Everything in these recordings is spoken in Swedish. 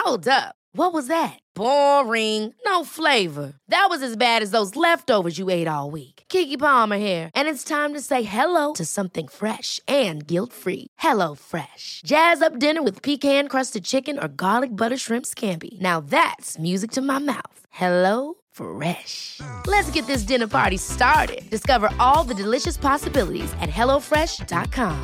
Hold up. What was that? Boring. No flavor. That was as bad as those leftovers you ate all week. Keke Palmer here, and it's time to say hello to something fresh and guilt-free. Hello Fresh. Jazz up dinner with pecan-crusted chicken or garlic butter shrimp scampi. Now that's music to my mouth. Hello Fresh. Let's get this dinner party started. Discover all the delicious possibilities at hellofresh.com.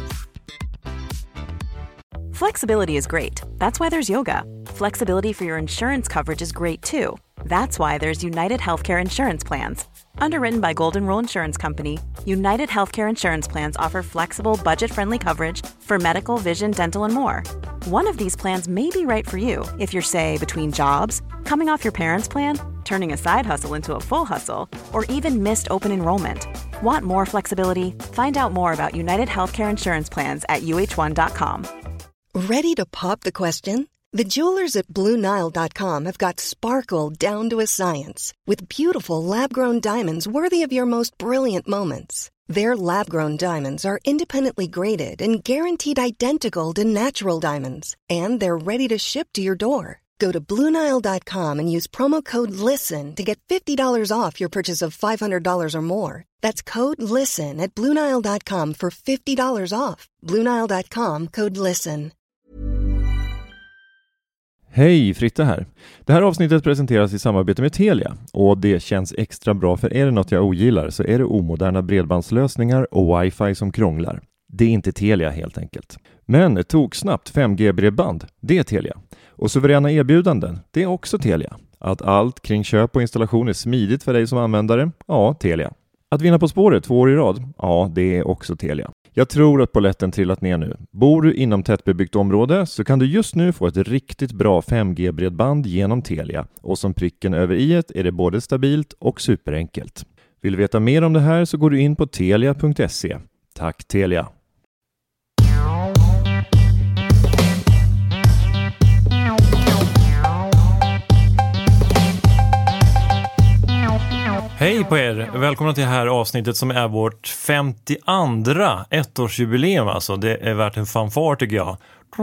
Flexibility is great. That's why there's yoga. Flexibility for your insurance coverage is great too. That's why there's United Healthcare Insurance Plans. Underwritten by Golden Rule Insurance Company, United Healthcare Insurance Plans offer flexible, budget-friendly coverage for medical, vision, dental, and more. One of these plans may be right for you if you're, say, between jobs, coming off your parents' plan, turning a side hustle into a full hustle, or even missed open enrollment. Want more flexibility? Find out more about United Healthcare Insurance Plans at uh1.com. Ready to pop the question? The jewelers at BlueNile.com have got sparkle down to a science with beautiful lab-grown diamonds worthy of your most brilliant moments. Their lab-grown diamonds are independently graded and guaranteed identical to natural diamonds, and they're ready to ship to your door. Go to BlueNile.com and use promo code LISTEN to get $50 off your purchase of $500 or more. That's code LISTEN at BlueNile.com for $50 off. BlueNile.com, code LISTEN. Hej, Fritte här. Det här avsnittet presenteras i samarbete med Telia och det känns extra bra, för är det något jag ogillar så är det omoderna bredbandslösningar och wifi som krånglar. Det är inte Telia helt enkelt. Men toksnabbt 5G-bredband, det är Telia. Och suveräna erbjudanden, det är också Telia. Att allt kring köp och installation är smidigt för dig som användare, ja, Telia. Att vinna På spåret 2 år i rad, ja, det är också Telia. Jag tror att polletten trillat ner nu. Bor du inom tättbebyggt område så kan du just nu få ett riktigt bra 5G-bredband genom Telia. Och som pricken över i-et är det både stabilt och superenkelt. Vill du veta mer om det här så går du in på telia.se. Tack Telia! Hej på er! Välkomna till det här avsnittet som är vårt 52:a ettårsjubileum. Alltså, det är värt en fanfar tycker jag.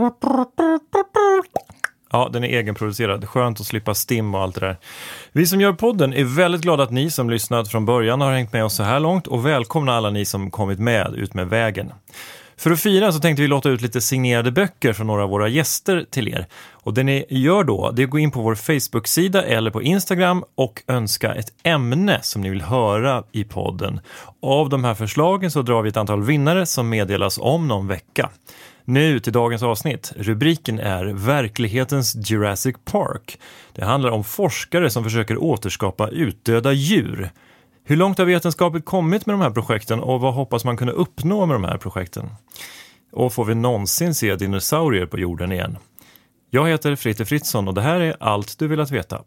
Ja, den är egenproducerad. Skönt att slippa stim och allt det där. Vi som gör podden är väldigt glada att ni som lyssnat från början har hängt med oss så här långt. Och välkomna alla ni som kommit med ut med vägen. För att fira så tänkte vi låta ut lite signerade böcker från några av våra gäster till er. Och det ni gör då, det är att gå in på vår Facebook-sida eller på Instagram och önska ett ämne som ni vill höra i podden. Av de här förslagen så drar vi ett antal vinnare som meddelas om någon vecka. Nu till dagens avsnitt. Rubriken är Verklighetens Jurassic Park. Det handlar om forskare som försöker återskapa utdöda djur. Hur långt har vetenskapet kommit med de här projekten och vad hoppas man kunna uppnå med de här projekten? Och får vi någonsin se dinosaurier på jorden igen? Jag heter Fritte Fritzson och det här är allt du vill att veta.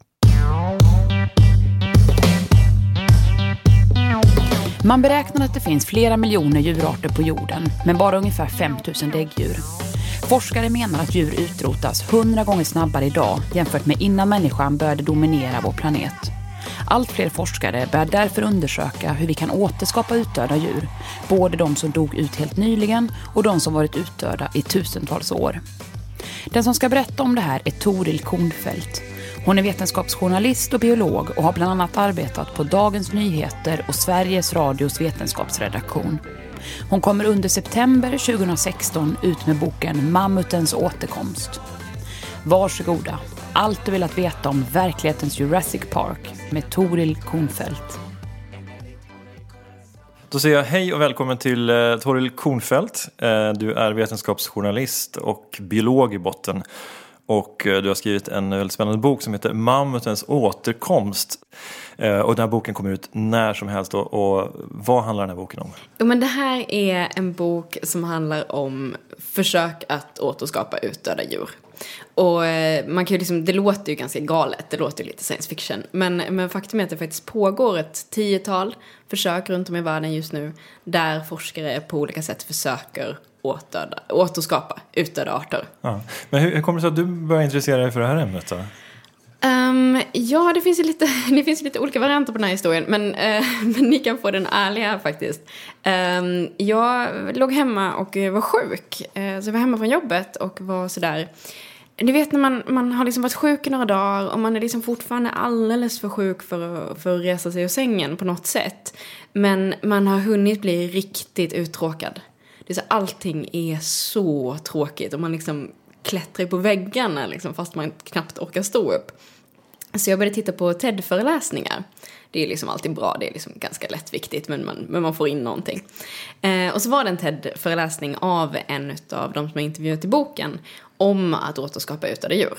Man beräknar att det finns flera miljoner djurarter på jorden, men bara ungefär 5 000 däggdjur. Forskare menar att djur utrotas 100 gånger snabbare idag jämfört med innan människan började dominera vår planet. Allt fler forskare börjar därför undersöka hur vi kan återskapa utdöda djur, både de som dog ut helt nyligen och de som varit utdöda i tusentals år. Den som ska berätta om det här är Toril Kornfeldt. Hon är vetenskapsjournalist och biolog och har bland annat arbetat på Dagens Nyheter och Sveriges Radios vetenskapsredaktion. Hon kommer under september 2016 ut med boken Mammutens återkomst. Varsågoda, allt du vill att veta om verklighetens Jurassic Park med Toril Kornfeldt. Då säger jag hej och välkommen till Toril Kornfeldt. Du är vetenskapsjournalist och biolog i botten. Och du har skrivit en väldigt spännande bok som heter Mammutens återkomst. Och den här boken kommer ut när som helst. Och vad handlar den här boken om? Ja, men det här är en bok som handlar om försök att återskapa utdöda djur. Och man kan ju liksom, det låter ju ganska galet, det låter ju lite science fiction. Men faktum är att det faktiskt pågår ett 10-tal försök runt om i världen just nu. Där forskare på olika sätt försöker återskapa utdöda arter. Ja. Men hur kommer det sig att du började intressera dig för det här ämnet då? Ja, det finns ju lite olika varianter på den här historien. Men ni kan få den ärliga faktiskt. Jag låg hemma och var sjuk. Så jag var hemma från jobbet och var sådär du vet när man har liksom varit sjuk i några dagar och man är liksom fortfarande alldeles för sjuk för att resa sig ur sängen på något sätt. Men man har hunnit bli riktigt uttråkad. Det är så, allting är så tråkigt och man liksom klättrar på väggarna liksom, fast man knappt orkar stå upp. Så jag började titta på TED-föreläsningar. Det är liksom alltid bra, det är liksom ganska lättviktigt, men man får in någonting. Och så var det en TED-föreläsning av en av de som har intervjuat i boken om att återskapa utdöda djur.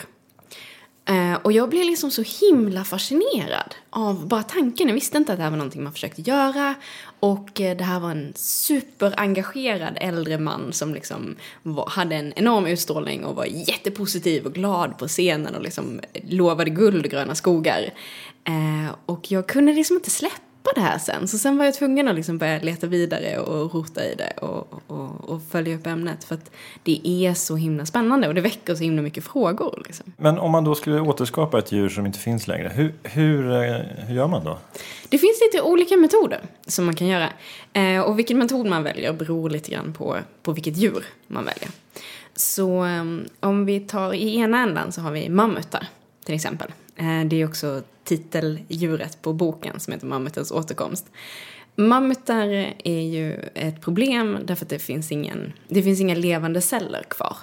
Och jag blev liksom så himla fascinerad av bara tanken. Jag visste inte att det här var någonting man försökte göra. Och det här var en superengagerad äldre man som liksom hade en enorm utstrålning och var jättepositiv och glad på scenen och liksom lovade guld och gröna skogar. Och jag kunde liksom inte släppa det här sen. Så sen var jag tvungen att liksom börja leta vidare och rota i det och följa upp ämnet. För att det är så himla spännande och det väcker så himla mycket frågor. Liksom. Men om man då skulle återskapa ett djur som inte finns längre, hur gör man då? Det finns lite olika metoder som man kan göra. Och vilken metod man väljer beror lite grann på vilket djur man väljer. Så om vi tar i ena ändan så har vi mammutar till exempel. Det är också titeldjuret på boken som heter Mammutens återkomst. Mammutar är ju ett problem därför att det finns inga levande celler kvar.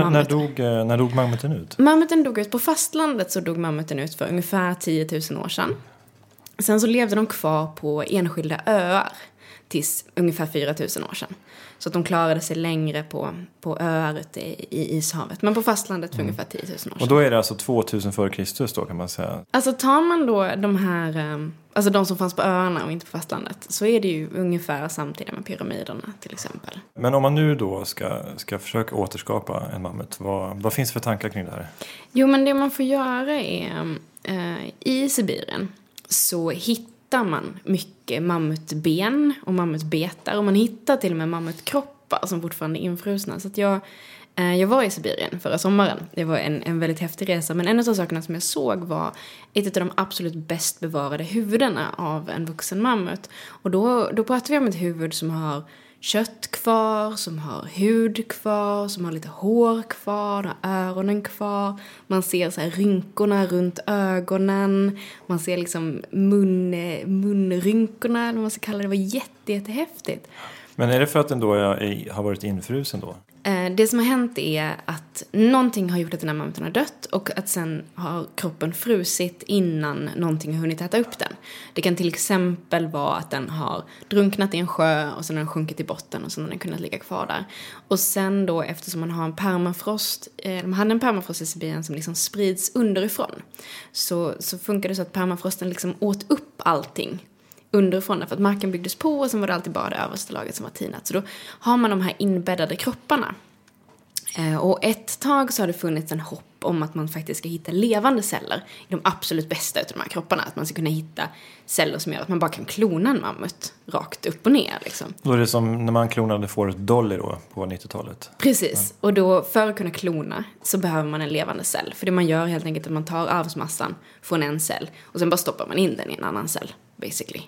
När dog mammuten ut? Mammuten dog ut på fastlandet, så dog mammuten ut för ungefär 10 000 år sedan. Sen så levde de kvar på enskilda öar tills ungefär 4 000 år sedan. Så att de klarade sig längre på öar ute i ishavet. Men på fastlandet för ungefär 10 000 år sedan. Och då är det alltså 2000 före Kristus då, kan man säga? Alltså tar man då de här, alltså de som fanns på öarna och inte på fastlandet, så är det ju ungefär samtidigt med pyramiderna till exempel. Men om man nu då ska försöka återskapa en mammut, vad finns det för tankar kring det här? Jo, men det man får göra är, i Sibirien så hittar man mycket mammutben och mammutbetar. Och man hittar till och med mammutkroppar som fortfarande är infrusna. Så att jag var i Sibirien förra sommaren. Det var en väldigt häftig resa. Men en av sakerna som jag såg var ett av de absolut bäst bevarade huvudena av en vuxen mammut. Och då pratar vi om ett huvud som har kött kvar, som har hud kvar, som har lite hår kvar, har öronen kvar. Man ser så här rynkorna runt ögonen. Man ser liksom munrynkorna, eller vad man ska kalla det. Det var jättehäftigt. Men är det för att den då har varit infrusen då? Det som har hänt är att någonting har gjort att den här mammuten har dött och att sen har kroppen frusit innan någonting har hunnit äta upp den. Det kan till exempel vara att den har drunknat i en sjö och sen har den sjunkit i botten och sen har den kunnat ligga kvar där. Och sen då, eftersom man har en permafrost, de hade en permafrost i Sibirien som liksom sprids underifrån, så funkar det så att permafrosten liksom åt upp allting underifrån, för att marken byggdes på och sen var det alltid bara det översta laget som var tinat. Så då har man de här inbäddade kropparna. Och ett tag så har det funnits en hopp om att man faktiskt ska hitta levande celler i de absolut bästa av de här kropparna. Att man ska kunna hitta celler som gör att man bara kan klona en mammut rakt upp och ner. Liksom. Då är det som när man klonade fåret Dolly då på 90-talet. Precis, och då för att kunna klona så behöver man en levande cell. För det man gör helt enkelt är att man tar arvsmassan från en cell och sen bara stoppar man in den i en annan cell, basically.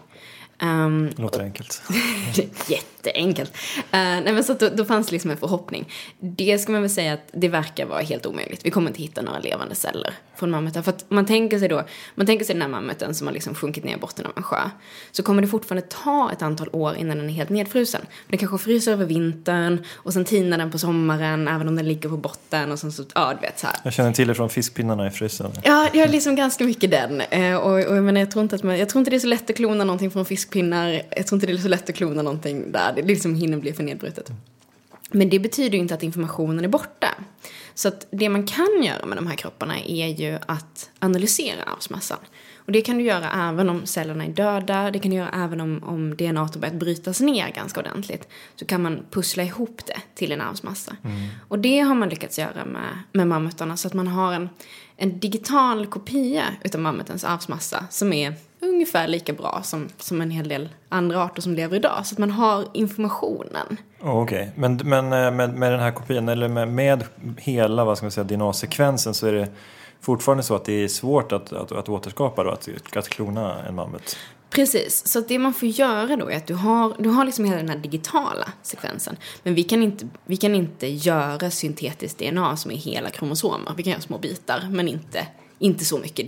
Det låter enkelt. Jätteenkelt. Nej, men så då fanns det liksom en förhoppning. Det ska man väl säga att det verkar vara helt omöjligt. Vi kommer inte hitta några levande celler från mammuten. För att man tänker sig den här mammuten som har liksom sjunkit ner i botten av en sjö. Så kommer det fortfarande ta ett antal år innan den är helt nedfrusen. Den kanske fryser över vintern och sen tinar den på sommaren även om den ligger på botten och sen så, ja, du vet så här. Jag känner till det från fiskpinnarna i frysen. Ja, jag är liksom ganska mycket den. Och jag tror inte det är så lätt att klona någonting från fiskpinnar. Jag tror inte det är så lätt att klona någonting där. Det liksom hinner bli för nedbrutet. Men det betyder ju inte att informationen är borta. Så att det man kan göra med de här kropparna är ju att analysera arvsmassan. Och det kan du göra även om cellerna är döda. Det kan du göra även om DNA har börjat brytas ner ganska ordentligt. Så kan man pussla ihop det till en arvsmassa. Och det har man lyckats göra med mammutarna. Så att man har en digital kopia utav mammutens arvsmassa som är ungefär lika bra som en hel del andra arter som lever idag. Så att man har informationen. Okej. Men med den här kopian, eller med hela, vad ska man säga, DNA-sekvensen, så är det fortfarande så att det är svårt att återskapa då, att klona en mammut? Precis, så det man får göra då är att du har liksom hela den här digitala sekvensen. Men vi kan inte göra syntetiskt DNA som är hela kromosomer. Vi kan göra små bitar, men inte så mycket.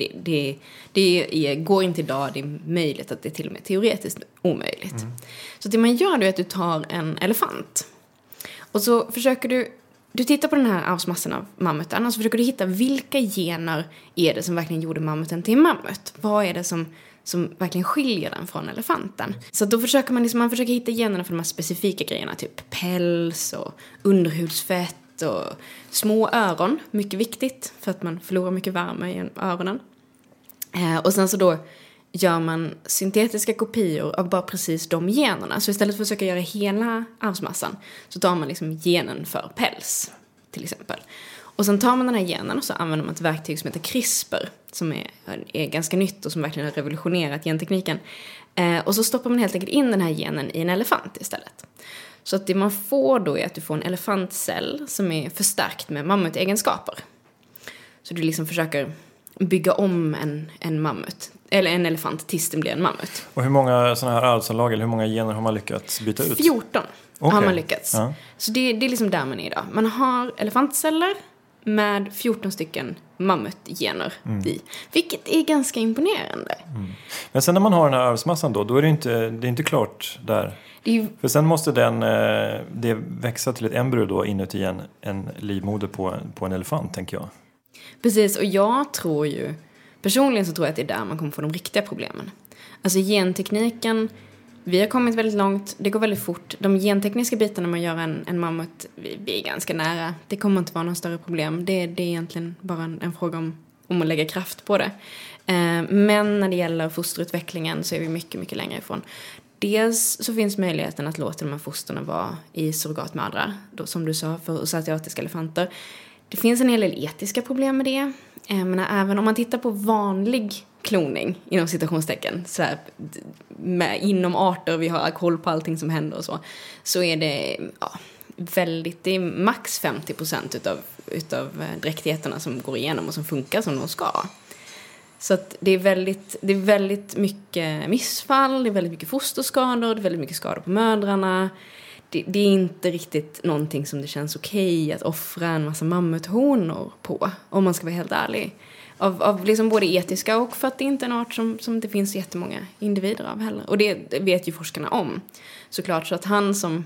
Det går inte idag, det är möjligt att det är till och med teoretiskt omöjligt. Så det man gör då är att du tar en elefant. Och så försöker du tittar på den här arvsmassan av mammuten och så försöker du hitta vilka gener är det som verkligen gjorde mammuten till en mammut. Vad är det som verkligen skiljer den från elefanten. Så då försöker man försöker hitta generna för de här specifika grejerna. Typ päls och underhudsfett och små öron. Mycket viktigt för att man förlorar mycket värme i öronen. Och sen så då gör man syntetiska kopior av bara precis de generna. Så istället för att försöka göra hela arvsmassan så tar man liksom genen för päls till exempel. Och sen tar man den här genen och så använder man ett verktyg som heter CRISPR. Som är ganska nytt och som verkligen har revolutionerat gentekniken. Och så stoppar man helt enkelt in den här genen i en elefant istället. Så att det man får då är att du får en elefantcell som är förstärkt med mammutegenskaper. Så du liksom försöker bygga om en mammut. Eller en elefant tills den blir en mammut. Och hur många sådana här arvsanlag eller hur många gener har man lyckats byta ut? 14 har man lyckats. Ja. Så det är liksom där man är idag. Man har elefantceller med 14 stycken mammutgener i. Vilket är ganska imponerande. Men sen när man har den här arvsmassan då är det inte klart där. För sen måste det växa till ett embryo då inuti en livmoder på en elefant, tänker jag. Precis, och jag tror ju personligen så tror jag att det är där man kommer få de riktiga problemen. Alltså gentekniken, vi har kommit väldigt långt, det går väldigt fort. De gentekniska bitarna man gör en mammut, vi är ganska nära. Det kommer inte vara någon större problem. Det är egentligen bara en fråga om att lägga kraft på det. Men när det gäller fosterutvecklingen så är vi mycket, mycket längre ifrån. Dels så finns möjligheten att låta de här fosterna vara i surrogatmödrar, då, som du sa, för asiatiska elefanter. Det finns en hel del etiska problem med det. Men även om man tittar på vanlig kloning, inom citationstecken, så här, inom arter, vi har koll på allting som händer och så är det det är max 50% utav dräktigheterna som går igenom och som funkar som de ska. Så att det är väldigt mycket missfall, det är väldigt mycket fosterskador, det är väldigt mycket skador på mödrarna. Det är inte riktigt någonting som det känns okej att offra en massa mammuthonor på, om man ska vara helt ärlig. Av liksom både etiska och för att det inte är en art som det finns jättemånga individer av heller. Och det vet ju forskarna om. Såklart, så att han som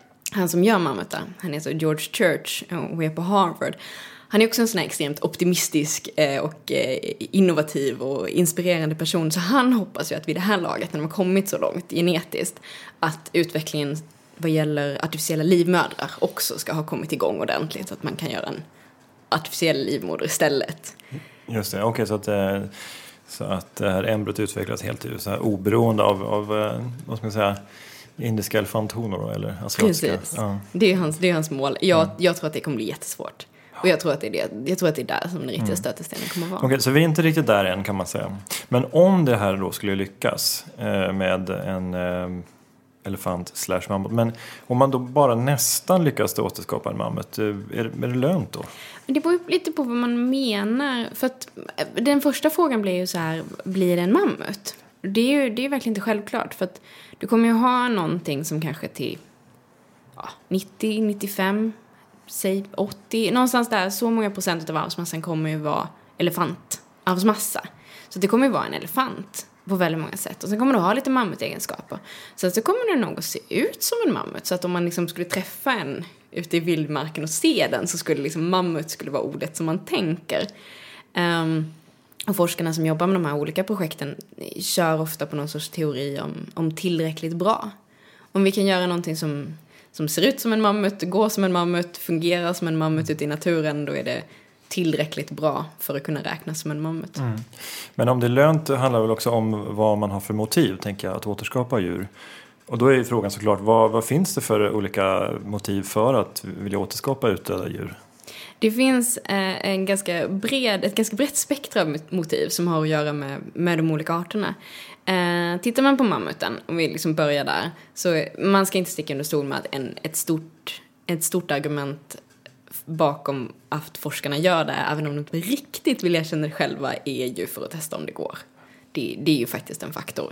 gör mammutar, han heter George Church och är på Harvard. Han är också en sån här extremt optimistisk och innovativ och inspirerande person. Så han hoppas ju att vid det här laget, när de har kommit så långt genetiskt, att utvecklingen vad gäller artificiella livmödrar också ska ha kommit igång ordentligt. Så att man kan göra en artificiell livmoder istället. Just det, okej, så att det här embryot utvecklas helt så här oberoende av vad ska man säga, indiska elefanthonor då, eller asiatiska. Precis, ja. Det är hans mål. Jag tror att det kommer bli jättesvårt. Och jag tror att det är där som den riktiga stötestenen kommer att vara. Okej, så vi är inte riktigt där än, kan man säga. Men om det här då skulle lyckas med en elefant/mammut, men om man då bara nästan lyckas återskapa en mammut, är det lönt då? Det beror lite på vad man menar. För att den första frågan blir ju så här, blir det en mammut? Det är verkligen inte självklart. För att du kommer ju ha någonting som kanske till 90, 95, säg 80, någonstans där, så många procent av arvsmassan kommer ju vara elefantarvsmassa. Så det kommer ju vara en elefant på väldigt många sätt. Och sen kommer du ha lite mammutegenskaper. Så kommer det nog att se ut som en mammut. Så att om man liksom skulle träffa en ute i vildmarken och se den, så skulle liksom mammut skulle vara ordet som man tänker. Och forskarna som jobbar med de här olika projekten kör ofta på någon sorts teori om tillräckligt bra. Om vi kan göra någonting som ser ut som en mammut, går som en mammut, fungerar som en mammut ute i naturen, då är det tillräckligt bra för att kunna räknas som en mammut. Men om det är lönt handlar väl också om vad man har för motiv, tänker jag, att återskapa djur. Och då är frågan såklart, vad finns det för olika motiv för att vilja återskapa utdöda djur? Det finns ett ganska brett spektra av motiv som har att göra med de olika arterna. Tittar man på mammuten, om vi liksom börjar där, så man ska inte sticka under stol med att ett stort argument bakom att forskarna gör det, även om de inte riktigt vill erkänna det själva, är ju för att testa om det går. Det är ju faktiskt en faktor.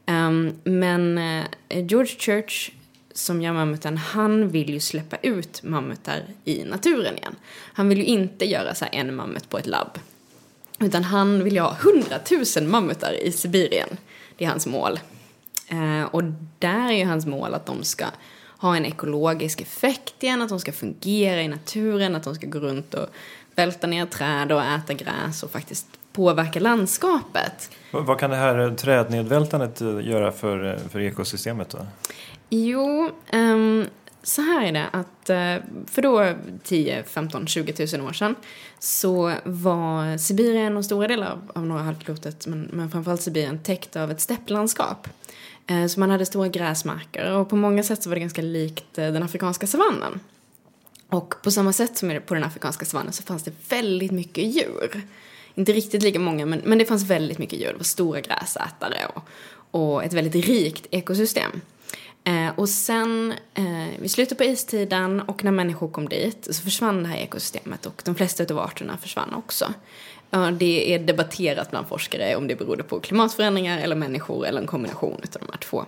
Men George Church, som gör mammuten, han vill ju släppa ut mammutar i naturen igen. Han vill ju inte göra så här en mammut på ett labb. Utan han vill ju ha 100 000 mammutar i Sibirien. Det är hans mål. Och där är ju hans mål att de ska ha en ekologisk effekt igen, att de ska fungera i naturen, att de ska gå runt och välta ner träd och äta gräs och faktiskt påverka landskapet. Vad kan det här trädnedvältandet göra för ekosystemet då? Jo, så här är det att för då 10, 15, 20 000 år sedan så var Sibirien och stora delar av norra halvklotet, men framförallt Sibirien, täckt av ett stäpplandskap. Så man hade stora gräsmarker och på många sätt så var det ganska likt den afrikanska savannen. Och på samma sätt som på den afrikanska savannen så fanns det väldigt mycket djur. Inte riktigt lika många, men det fanns väldigt mycket djur. Det var stora gräsätare och ett väldigt rikt ekosystem. Och sen vid slutet på istiden och när människor kom dit så försvann det här ekosystemet och de flesta av arterna försvann också. Det är debatterat bland forskare om det berodde på klimatförändringar eller människor eller en kombination av de här två.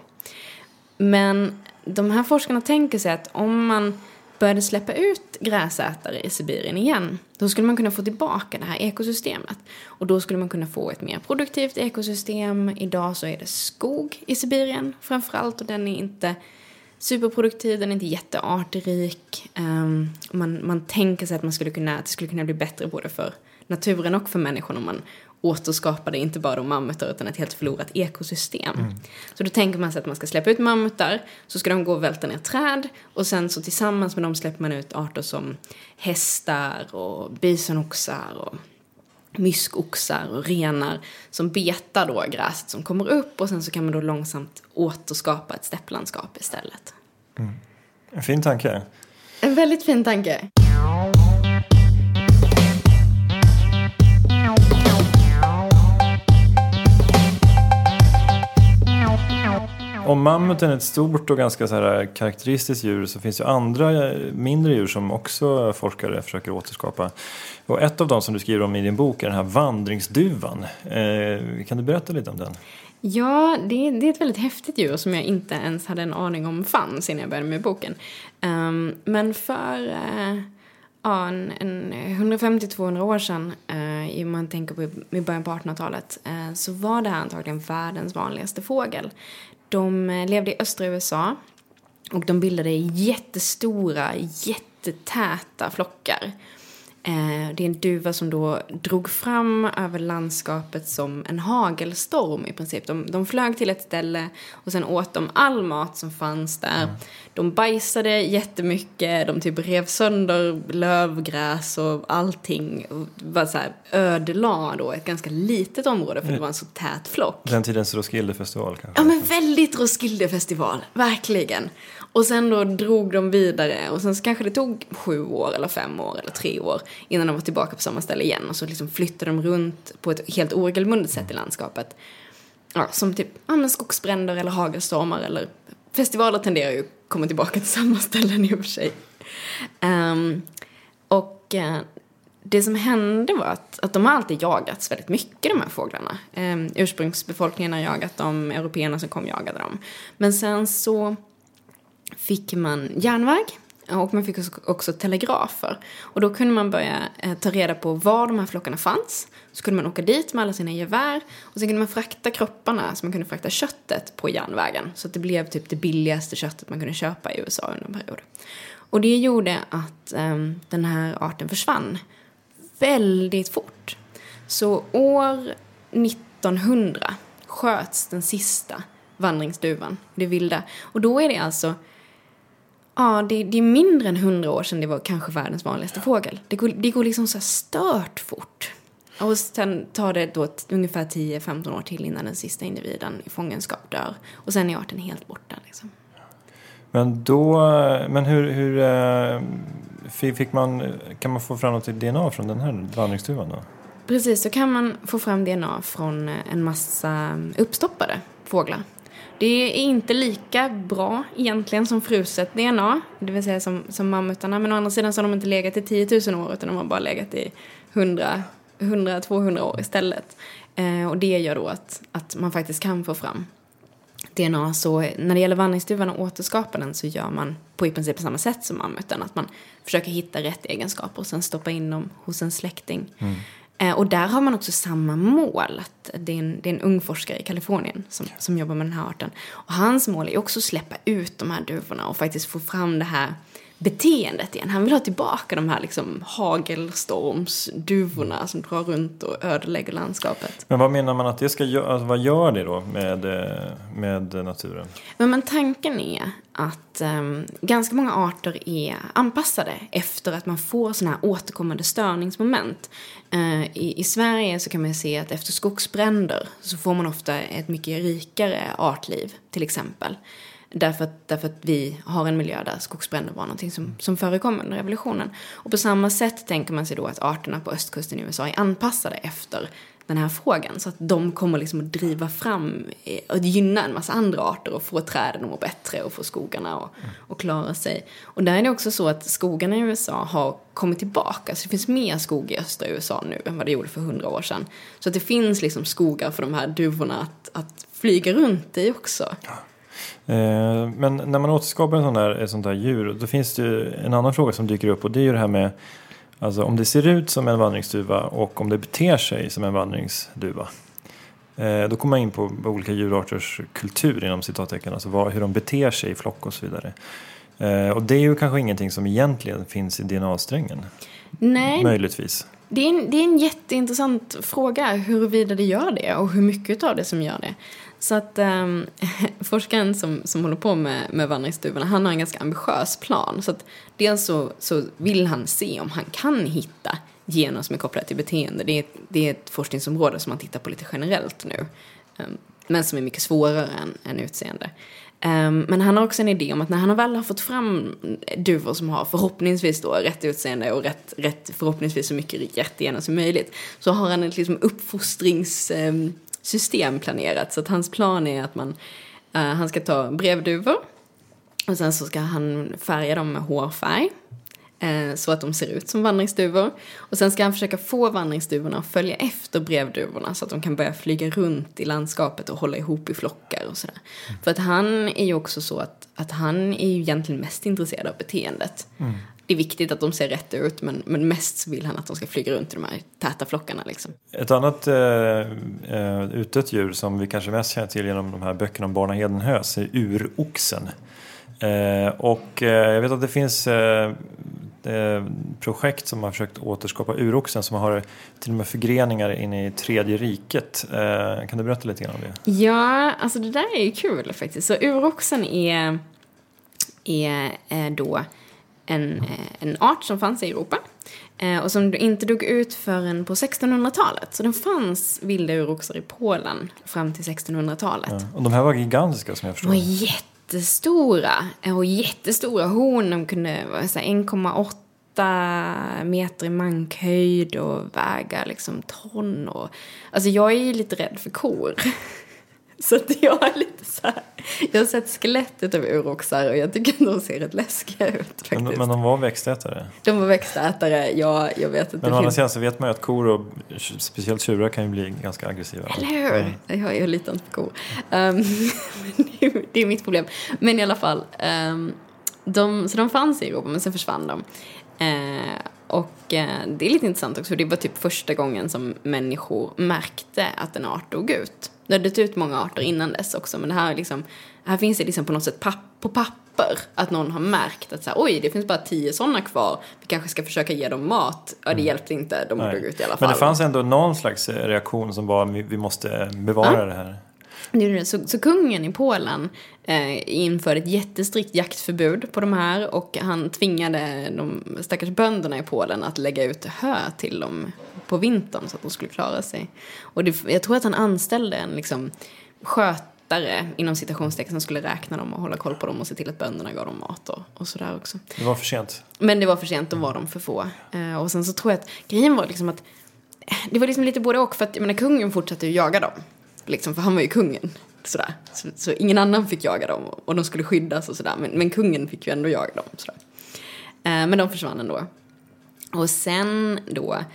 Men de här forskarna tänker sig att om man började släppa ut gräsätare i Sibirien igen, då skulle man kunna få tillbaka det här ekosystemet. Och då skulle man kunna få ett mer produktivt ekosystem. Idag så är det skog i Sibirien framförallt och den är inte superproduktiv, den är inte jätteartrik. Man tänker sig att det skulle kunna bli bättre både för naturen och för människan om man återskapade inte bara de mammutar utan ett helt förlorat ekosystem. Så då tänker man sig att man ska släppa ut mammutar, så ska de gå och välta ner träd och sen så tillsammans med dem släpper man ut arter som hästar och bisonoxar och myskoxar och renar som betar då gräset som kommer upp och sen så kan man då långsamt återskapa ett stäpplandskap istället. En fin tanke. En väldigt fin tanke. Om mammuten är ett stort och ganska så här karaktäristiskt djur så finns ju andra mindre djur som också forskare försöker återskapa. Och ett av dem som du skriver om i din bok är den här vandringsduvan. Kan du berätta lite om den? Ja, det är ett väldigt häftigt djur som jag inte ens hade en aning om fanns innan jag började med boken. Men för 150-200 år sedan, om man tänker på i början på 1800-talet, så var det här antagligen världens vanligaste fågel. De levde i östra USA och de bildade jättestora, jättetäta flockar. Det är en duva som då drog fram över landskapet som en hagelstorm i princip. De flög till ett ställe och sen åt de all mat som fanns där. De bajsade jättemycket, de typ rev sönder lövgräs och allting. Och var så här ödelade då ett ganska litet område för det var en så tät flock. Den tidens Roskildefestival kanske? Ja, men väldigt Roskildefestival, verkligen. Och sen då drog de vidare och sen så kanske det tog 7 år eller 5 år eller 3 år innan de var tillbaka på samma ställe igen. Och så liksom flyttade de runt på ett helt oregelbundet sätt i landskapet. Ja, som typ skogsbränder eller hagelstormar eller festivaler tenderar ju att komma tillbaka till samma ställen i och för sig. Det som hände var att de har alltid jagats väldigt mycket, de här fåglarna. Ursprungsbefolkningen har jagat dem, européerna som kom jagade dem. Men sen så fick man järnväg och man fick också telegrafer. Och då kunde man börja ta reda på var de här flockarna fanns. Så kunde man åka dit med alla sina gevär. Och sen kunde man frakta kropparna, så man kunde frakta köttet på järnvägen. Så att det blev typ det billigaste köttet man kunde köpa i USA under en period. Och det gjorde att den här arten försvann väldigt fort. Så år 1900 sköts den sista vandringsduvan, det vilda. Och då är det alltså, det är mindre än 100 år sedan det var kanske världens vanligaste fågel. Det går liksom så här stört fort. Och sen tar det då ungefär 10-15 år till innan den sista individen i fångenskap dör. Och sen är arten helt borta liksom. Men hur kan man få fram något DNA från den här vandringsduvan då? Precis, så kan man få fram DNA från en massa uppstoppade fåglar. Det är inte lika bra egentligen som fruset DNA, det vill säga som mammutarna. Men å andra sidan så har de inte legat i 10 000 år utan de har bara legat i 100 100-200 år istället. Och det gör då att man faktiskt kan få fram DNA. Så när det gäller vandringsduvan och återskapa den så gör man på i princip samma sätt som mammuten. Att man försöker hitta rätt egenskaper och sen stoppa in dem hos en släkting. Och där har man också samma mål. Att det är en ung forskare i Kalifornien som jobbar med den här arten. Och hans mål är också att släppa ut de här duvorna och faktiskt få fram det här beteendet igen. Han vill ha tillbaka de här liksom hagelstormsduvorna som drar runt och ödelägger landskapet. Men vad menar man att det ska göra? Alltså, vad gör det då med naturen? Men tanken är att ganska många arter är anpassade efter att man får såna här återkommande störningsmoment. I Sverige så kan man se att efter skogsbränder så får man ofta ett mycket rikare artliv till exempel. Därför att vi har en miljö där skogsbränder var någonting som förekom under revolutionen. Och på samma sätt tänker man sig då att arterna på östkusten i USA är anpassade efter den här frågan. Så att de kommer liksom att driva fram och gynna en massa andra arter och få träden att må bättre och få skogarna och klara sig. Och där är det också så att skogarna i USA har kommit tillbaka. Så det finns mer skog i östra USA nu än vad det gjorde för 100 år sedan. Så att det finns liksom skogar för de här duvorna att flyga runt i också. Men när man återskapar ett sånt här djur, då finns det ju en annan fråga som dyker upp, och det är ju det här med alltså, om det ser ut som en vandringsduva och om det beter sig som en vandringsduva. Då kommer man in på olika djurarters kultur inom citattecken, alltså hur de beter sig i flock och så vidare. Och det är ju kanske ingenting som egentligen finns i DNA-strängen. Nej. Möjligtvis. Det är en jätteintressant fråga huruvida det gör det och hur mycket av det som gör det. Så att forskaren som håller på med vandringsduvorna, han har en ganska ambitiös plan. Så att dels så vill han se om han kan hitta gener som är kopplade till beteende. Det är ett forskningsområde som man tittar på lite generellt nu. Men som är mycket svårare än utseende. Men han har också en idé om att när han väl har fått fram duvor som har förhoppningsvis då rätt utseende och rätt förhoppningsvis så mycket rätt gener som möjligt, så har han ett liksom uppfostringssystem planerat. Så att hans plan är att han ska ta brevduvor och sen så ska han färga dem med hårfärg så att de ser ut som vandringsduvor. Och sen ska han försöka få vandringsduvorna att följa efter brevduvorna så att de kan börja flyga runt i landskapet och hålla ihop i flockar och sådär. För att han är ju också så att han är ju egentligen mest intresserad av beteendet. Det är viktigt att de ser rätt ut, men mest så vill han att de ska flyga runt i de här täta flockarna liksom. Ett annat utdött djur som vi kanske mest känner till genom de här böckerna om Barna Hedenhös är uroxen. Och jag vet att det finns projekt som har försökt återskapa uroxen som har till och med förgreningar in i Tredje riket. Kan du berätta lite grann om det? Ja, alltså det där är ju kul faktiskt. Så uroxen är då en art som fanns i Europa och som inte dog ut förrän på 1600-talet. Så det fanns vilda uroxar i Polen fram till 1600-talet. Ja. Och de här var gigantiska som jag förstår. De var jättestora horn. De kunde vara 1,8 meter i mankhöjd och väga liksom ton. Alltså jag är ju lite rädd för kor. Så att jag är lite så här. Jag har sett skelettet av uroxar och jag tycker att de ser rätt läskiga ut faktiskt. Men de var växtätare? De var växtätare, ja, jag vet inte. Men å andra sidan så vet man ju att kor och speciellt tjurar kan ju bli ganska aggressiva. Eller hur? Jag litar inte på kor. Det är mitt problem. Men i alla fall, så de fanns i Europa men sen försvann de. Och det är lite intressant också. Det var typ första gången som människor märkte att en art dog ut. Det hade dött ut många arter innan dess också. Men här finns det liksom på något sätt på papper. Att någon har märkt att så här, oj, det finns bara 10 sådana kvar. Vi kanske ska försöka ge dem mat. Ja, det hjälpte inte. De dog ut i alla fall. Men det fanns ändå någon slags reaktion som var vi måste bevara det här. Så kungen i Polen införde ett jättestrikt jaktförbud på de här. Och han tvingade de stackars bönderna i Polen att lägga ut hö till dem på vintern så att de skulle klara sig. Och jag tror att han anställde en liksom skötare inom citationstecken som skulle räkna dem och hålla koll på dem och se till att bönderna gav dem mat och sådär också. Det var för sent. Men det var för sent, då var de för få. Och sen så tror jag att grejen var liksom att det var liksom lite både och, för att jag menar, kungen fortsatte ju jaga dem. Liksom, för han var ju kungen. Sådär. Så ingen annan fick jaga dem och de skulle skyddas och sådär. Men kungen fick ju ändå jaga dem. Sådär. Men de försvann ändå. Och sen då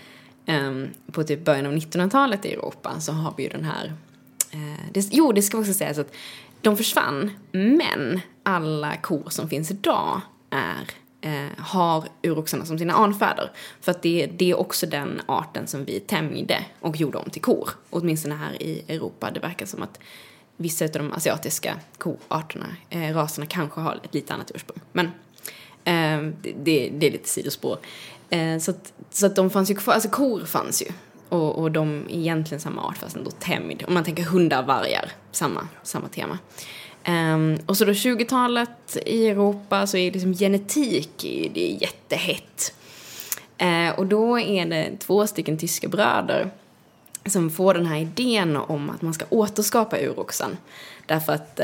på typ början av 1900-talet i Europa så har vi ju den här... det ska också sägas att de försvann, men alla kor som finns idag har uroxarna som sina anfäder. För att det är också den arten som vi tämjde och gjorde om till kor. Åtminstone här i Europa. Det verkar som att vissa av de asiatiska koarterna, raserna kanske har ett lite annat ursprung. Men det är lite sidospår. Så att de fanns ju kvar, alltså kor fanns ju. Och de är egentligen samma art fast ändå tämjd. Om man tänker hundar, vargar, samma tema. Och så då 20-talet i Europa så är liksom genetik, det är jättehett. Och då är det 2 tyska bröder som får den här idén om att man ska återskapa uroxen. Därför att...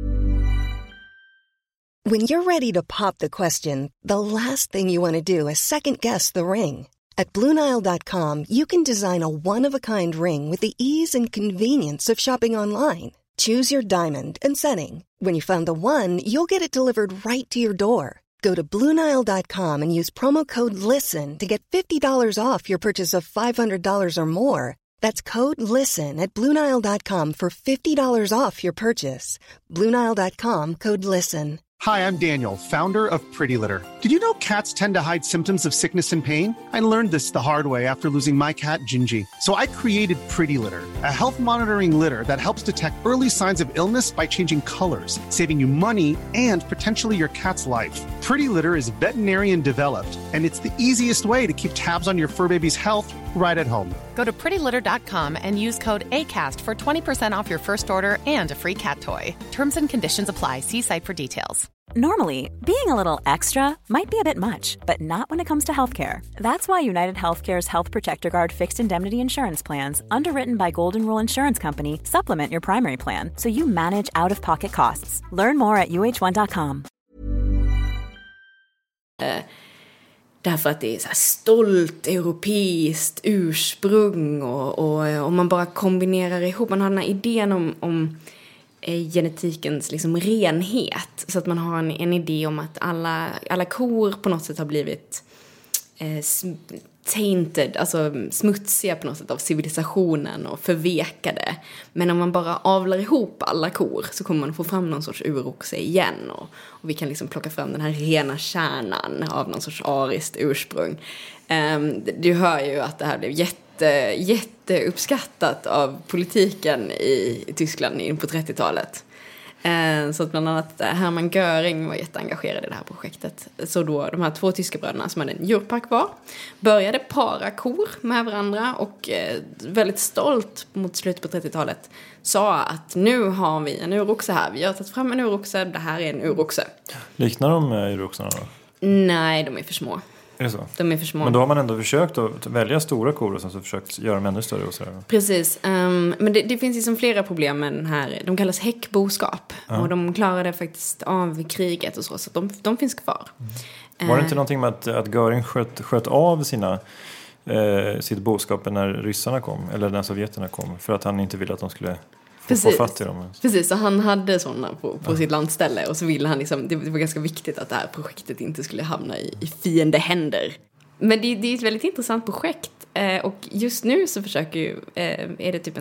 When you're ready to pop the question, the last thing you want to do is second-guess the ring. At BlueNile.com, you can design a one-of-a-kind ring with the ease and convenience of shopping online. Choose your diamond and setting. When you find the one, you'll get it delivered right to your door. Go to BlueNile.com and use promo code LISTEN to get $50 off your purchase of $500 or more. That's code LISTEN at BlueNile.com for $50 off your purchase. BlueNile.com, code LISTEN. Hi, I'm Daniel, founder of Pretty Litter. Did you know cats tend to hide symptoms of sickness and pain? I learned this the hard way after losing my cat, Gingy. So I created Pretty Litter, a health monitoring litter that helps detect early signs of illness by changing colors, saving you money and potentially your cat's life. Pretty Litter is veterinarian developed, and it's the easiest way to keep tabs on your fur baby's health right at home. Go to prettylitter.com and use code ACAST for 20% off your first order and a free cat toy. Terms and conditions apply. See site for details. Normally, being a little extra might be a bit much, but not when it comes to healthcare. That's why United Healthcare's Health Protector Guard fixed indemnity insurance plans, underwritten by Golden Rule Insurance Company, supplement your primary plan so you manage out-of-pocket costs. Learn more at uh1.com. Därför att det är så här stolt europeiskt ursprung och man bara kombinerar ihop. Man har den här idén om genetikens liksom renhet. Så att man har en idé om att alla kor på något sätt har blivit tainted, alltså smutsiga på något sätt av civilisationen och förvekade. Men om man bara avlar ihop alla kor så kommer man få fram någon sorts uroxe igen. Och vi kan liksom plocka fram den här rena kärnan av någon sorts ariskt ursprung. Du hör ju att det här blev jätteuppskattat av politiken i Tyskland in på 30-talet. Så att bland annat Hermann Göring var jätteengagerad i det här projektet. Så då de här 2 tyska bröderna som hade en djurpark började para kor med varandra och väldigt stolt mot slutet på 30-talet sa att nu har vi en uroxe här. Vi har tagit fram en uroxe, det här är en uroxe. Liknar de uroxarna då? Nej, de är för små. Är det så? De är för små. Men då har man ändå försökt att välja stora kor och sen så försökt göra dem ännu större och sådär. Precis. Men det finns liksom flera problem med den här. De kallas häckboskap. Ja. Och de klarade faktiskt av kriget och så att de finns kvar. Var det inte någonting med att Göring sköt av sitt boskap när ryssarna kom? Eller när sovjeterna kom? För att han inte ville att de skulle få fatt i dem. Precis, så han hade sådana på sitt landställe. Och så ville han liksom, det var ganska viktigt att det här projektet inte skulle hamna i fiendehänder. Men det är ett väldigt intressant projekt. Och just nu så är det typ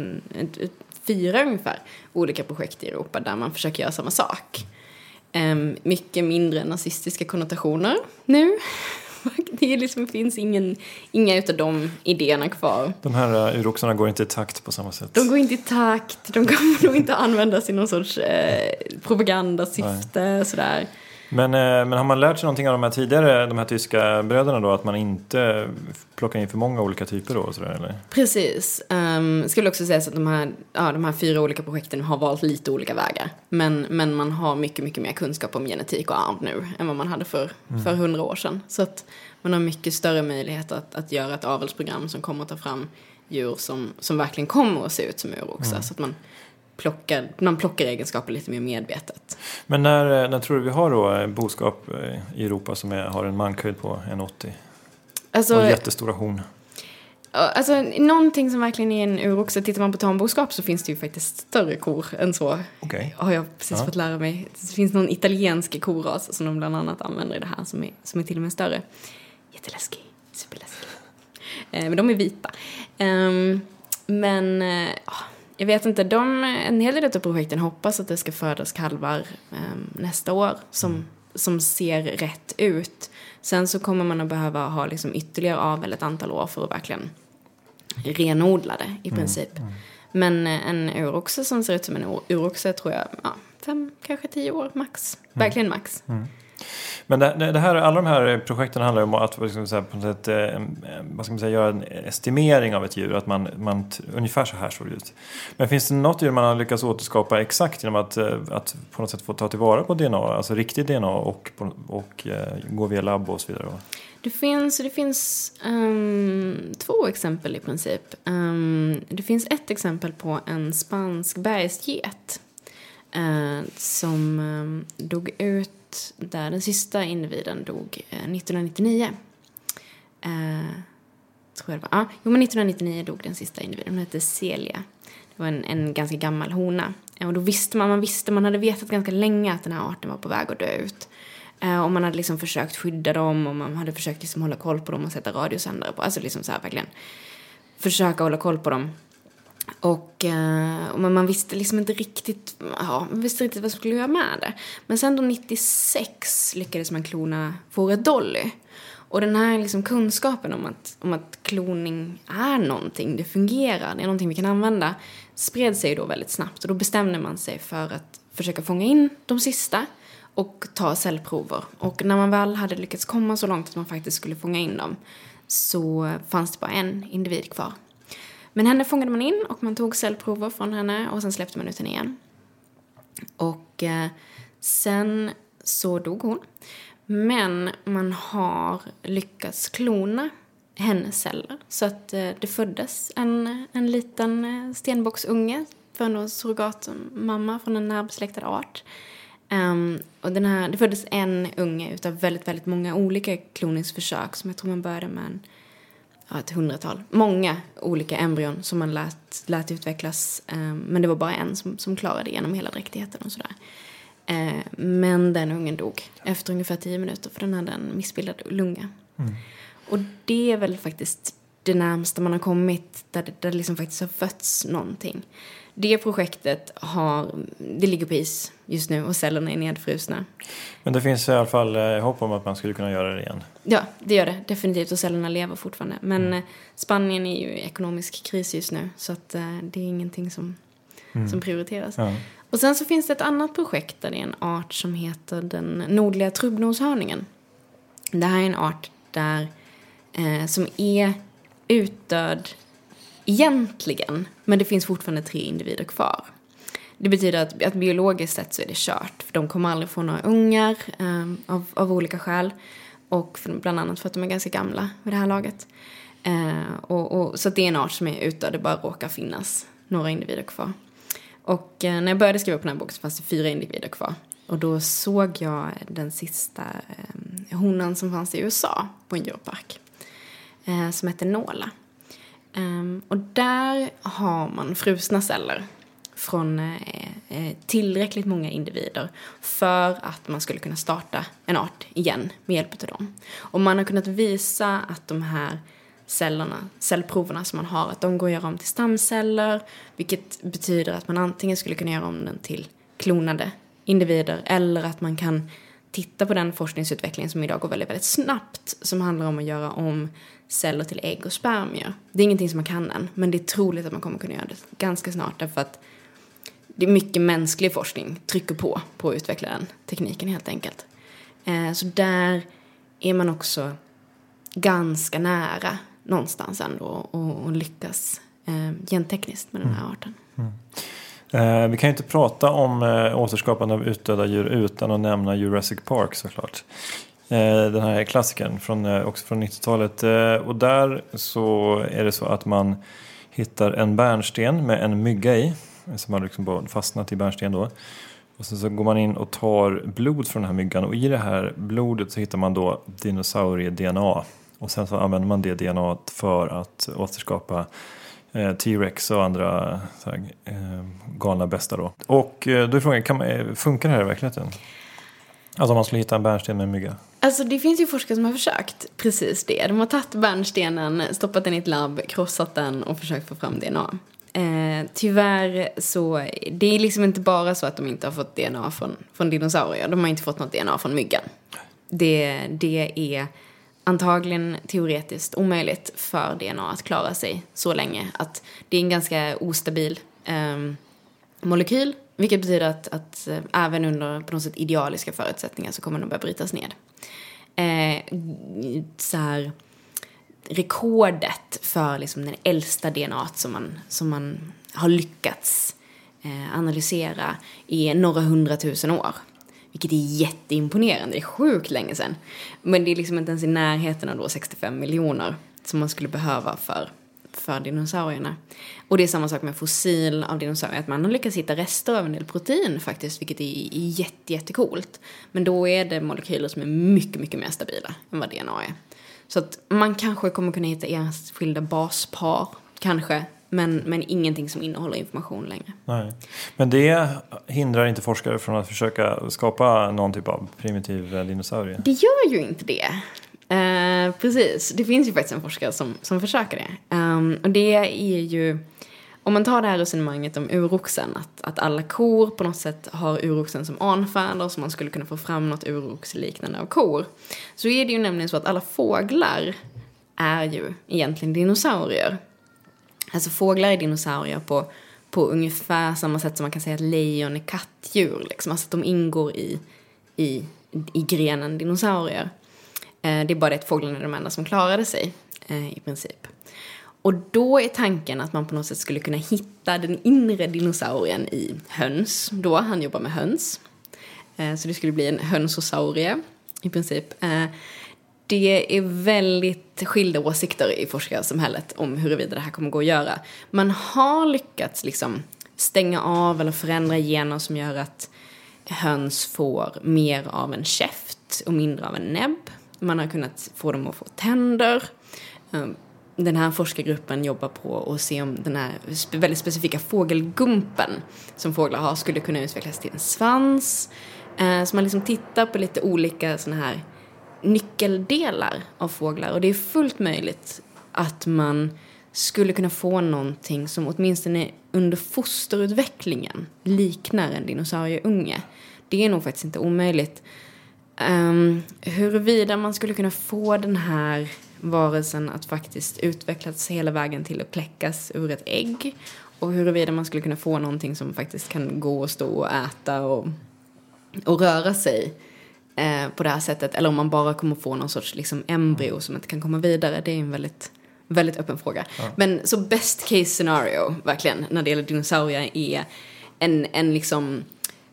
4 ungefär olika projekt i Europa där man försöker göra samma sak. Mycket mindre nazistiska konnotationer nu. Det liksom finns inga utav de idéerna kvar. De här uroxarna går inte i takt på samma sätt. De går inte i takt. De kommer nog inte användas i någon sorts propagandasyfte. Sådär. Men har man lärt sig någonting av de här tyska bröderna då? Att man inte plockar in för många olika typer då? Sådär, eller? Precis. Skulle också säga att de här 4 olika projekten har valt lite olika vägar. Men man har mycket, mycket mer kunskap om genetik och arv nu än vad man hade för 100 år sedan. Så att man har mycket större möjlighet att göra ett avelsprogram som kommer att ta fram djur som verkligen kommer att se ut som uroxar. Så att man plockar egenskaper lite mer medvetet. Men när tror du vi har då boskap i Europa som har en mankhöjd på 1,80? Alltså, och jättestora horn. Alltså någonting som verkligen är en uroxe. Tittar man på tamboskap så finns det ju faktiskt större kor än så. Okay. Har jag precis fått lära mig. Det finns någon italiensk koras som de bland annat använder i det här som är till och med större. Jätteläskig, superläskig. Men de är vita. Men jag vet inte, en hel del av projekten hoppas att det ska födas kalvar nästa år som ser rätt ut. Sen så kommer man att behöva ha liksom ytterligare avel ett antal år för att verkligen renodla det i princip. Men en uroxe som ser ut som en uroxe tror jag 5, kanske 10 år max. Verkligen max. Men det här, alla de här projekten handlar om att på något sätt, göra en estimering av ett djur. Att man ungefär så här såg det ut. Men finns det något djur man har lyckats återskapa exakt genom att på något sätt få ta tillvara på DNA, alltså riktig DNA och gå via labb och så vidare? Det finns 2 exempel i princip. Det finns ett exempel på en spansk bergsget som dog ut där den sista individen dog 1999. Tror jag det var. Men 1999 dog den sista individen. Hon hette Celia. Det var en ganska gammal hona. Och då visste man hade vetat ganska länge att den här arten var på väg att dö ut. Och man hade liksom försökt skydda dem och man hade försökt liksom hålla koll på dem och sätta radiosändare på. Alltså liksom så här verkligen försöka hålla koll på dem. Och man visste liksom inte riktigt vad som skulle göra med det. Men sen då 96 lyckades man klona fåret Dolly. Och den här liksom kunskapen om att kloning är någonting, det fungerar, det är någonting vi kan använda, spred sig då väldigt snabbt. Och då bestämde man sig för att försöka fånga in de sista och ta cellprover. Och när man väl hade lyckats komma så långt att man faktiskt skulle fånga in dem, så fanns det bara en individ kvar. Men henne fångade man in och man tog cellprover från henne och sen släppte man ut henne igen. Och sen så dog hon. Men man har lyckats klona hennes celler. Så att det föddes en liten stenbocksunge för en surrogatmamma från en närbesläktad art. Och det föddes en unge utav väldigt, väldigt många olika kloningsförsök som jag tror man började med ett 100-tal. Många olika embryon som man lät utvecklas. Men det var bara en som klarade igenom hela dräktigheten och sådär. Men den ungen dog efter ungefär 10 minuter för den hade en missbildad lunga. Och det är väl faktiskt det närmaste man har kommit där det liksom faktiskt har fötts någonting. Det projektet det ligger på is just nu och cellerna är nedfrusna. Men det finns i alla fall hopp om att man skulle kunna göra det igen. Ja, det gör det definitivt och cellerna lever fortfarande. Men Spanien är ju i ekonomisk kris just nu så att det är ingenting som prioriteras. Ja. Och sen så finns det ett annat projekt där det är en art som heter den nordliga trubbnoshörningen. Det här är en art som är utdöd egentligen, men det finns fortfarande 3 individer kvar. Det betyder att biologiskt sett så är det kört. För de kommer aldrig få några ungar av olika skäl. Och bland annat för att de är ganska gamla vid det här laget. Så att det är en art som är utdöd, det bara råkar finnas några individer kvar. Och när jag började skriva på den här boken så fanns det 4 individer kvar. Och då såg jag den sista honan som fanns i USA på en djurpark. Som heter Nola. Och där har man frusna celler från tillräckligt många individer för att man skulle kunna starta en art igen med hjälp av dem. Och man har kunnat visa att de här cellproverna som man har, att de går att göra om till stamceller, vilket betyder att man antingen skulle kunna göra om den till klonade individer eller att man kan titta på den forskningsutveckling som idag går väldigt, väldigt snabbt, som handlar om att göra om celler till ägg och spermier. Det är ingenting som man kan än, men det är troligt att man kommer kunna göra det ganska snart därför att det är mycket mänsklig forskning trycker på att utveckla den tekniken helt enkelt. Så där är man också ganska nära någonstans ändå och lyckas gentekniskt med den här arten. Vi kan ju inte prata om återskapande av utdöda djur utan att nämna Jurassic Park såklart. Den här klassikern också från 90-talet. Och där så är det så att man hittar en bärnsten med en mygga i. Som har liksom fastnat i bärnsten då. Och sen så går man in och tar blod från den här myggan. Och i det här blodet så hittar man då dinosaurie-DNA. Och sen så använder man det DNA för att återskapa T-Rex och andra så här, galna bästa då. Och då är frågan, funkar det här i verkligheten? Alltså om man skulle hitta en bärnsten med en mygga? Alltså det finns ju forskare som har försökt precis det. De har tagit bärnstenen, stoppat den i ett labb, krossat den och försökt få fram DNA. Tyvärr så, det är liksom inte bara så att de inte har fått DNA från dinosaurier. De har inte fått något DNA från myggan. Det är antagligen teoretiskt omöjligt för DNA att klara sig så länge. Att det är en ganska ostabil molekyl. Vilket betyder att även under på något sätt idealiska förutsättningar så kommer den börja brytas ned. Så här, rekordet för liksom den äldsta DNA som man har lyckats analysera är några 100 000 år. Vilket är jätteimponerande, det är sjukt länge sedan. Men det är liksom inte ens i närheten av då 65 miljoner som man skulle behöva för dinosaurierna. Och det är samma sak med fossil av dinosaurier, att man har lyckats hitta rester av en del protein faktiskt, vilket är jättecoolt. Men då är det molekyler som är mycket, mycket mer stabila än vad DNA är. Så att man kanske kommer kunna hitta enskilda baspar, kanske, men ingenting som innehåller information längre. Nej. Men det hindrar inte forskare från att försöka skapa någon typ av primitiv dinosaurie? Det gör ju inte det. Precis, det finns ju faktiskt en forskare som försöker det. Och det är ju, om man tar det här resonemanget om uroxen, att alla kor på något sätt har uroxen som anfäder, så man skulle kunna få fram något uroxliknande av kor, så är det ju nämligen så att alla fåglar är ju egentligen dinosaurier. Alltså fåglar är dinosaurier på ungefär samma sätt som man kan säga att lejon är kattdjur. Liksom. Alltså att de ingår i grenen dinosaurier. Det är bara det att fåglarna är de enda som klarade sig i princip. Och då är tanken att man på något sätt skulle kunna hitta den inre dinosaurien i höns. Då han jobbar med höns. Så det skulle bli en hönsosaurie i princip. Det är väldigt skilda åsikter i forskarsamhället om huruvida det här kommer gå att göra. Man har lyckats liksom stänga av eller förändra gener som gör att höns får mer av en käft och mindre av en näbb. Man har kunnat få dem att få tänder. Den här forskargruppen jobbar på att se om den här väldigt specifika fågelgumpen som fåglar har skulle kunna utvecklas till en svans. Så man liksom tittar på lite olika såna här nyckeldelar av fåglar. Och det är fullt möjligt att man skulle kunna få någonting som åtminstone under fosterutvecklingen liknar en dinosaurieunge. Det är nog faktiskt inte omöjligt. Huruvida man skulle kunna få den här varelsen att faktiskt utvecklas hela vägen till att kläckas ur ett ägg, och huruvida man skulle kunna få någonting som faktiskt kan gå och stå och äta och röra sig på det här sättet, eller om man bara kommer få någon sorts liksom embryo som inte kan komma vidare, det är en väldigt, väldigt öppen fråga. Ja. Men så best case scenario verkligen när det gäller dinosaurier är en liksom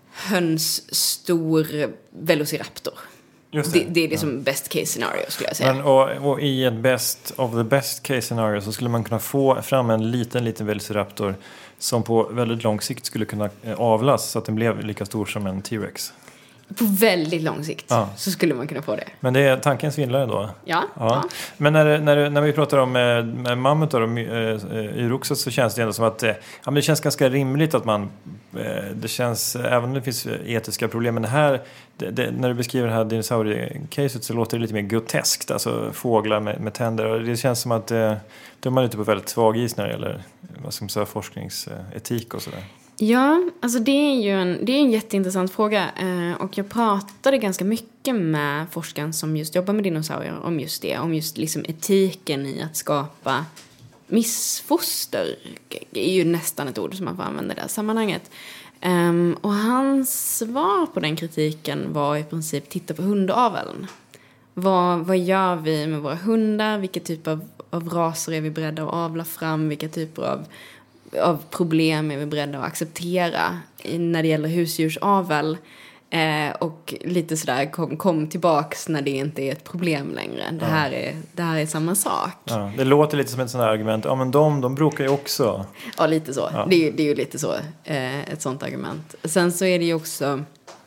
hönsstor velociraptor. Just det är liksom best case scenario skulle jag säga. Men, och i ett best of the best case scenario så skulle man kunna få fram en liten velociraptor som på väldigt lång sikt skulle kunna avlas så att den blev lika stor som en T-Rex. På väldigt lång sikt så skulle man kunna få det. Men det är tankens svindlare då? Ja. Men när vi pratar om mammutar och uroxet så känns det ändå som att det känns ganska rimligt att man det känns, även om det finns etiska problem, men här när du beskriver det här dinosauriecaset så låter det lite mer groteskt, alltså fåglar med tänder, och det känns som att då är man ute på väldigt svag is när det gäller vad som säger forskningsetik och sådär. Ja, alltså det är en jätteintressant fråga, och jag pratade ganska mycket med forskaren som just jobbar med dinosaurier om just det, om just liksom etiken i att skapa missfoster, är ju nästan ett ord som man får använda i det här sammanhanget. Och hans svar på den kritiken var i princip titta på hundaveln. Vad gör vi med våra hundar? Vilka typer av raser är vi beredda att avla fram? Vilka typer av problem är vi beredda att acceptera när det gäller husdjursavel, och lite sådär kom tillbaks när det inte är ett problem längre. Det här är samma sak. Ja, det låter lite som ett sådant här argument. Ja, men de brukar ju också. Ja, lite så. Ja. Det är ju lite så, ett sånt argument. Sen så är det ju också,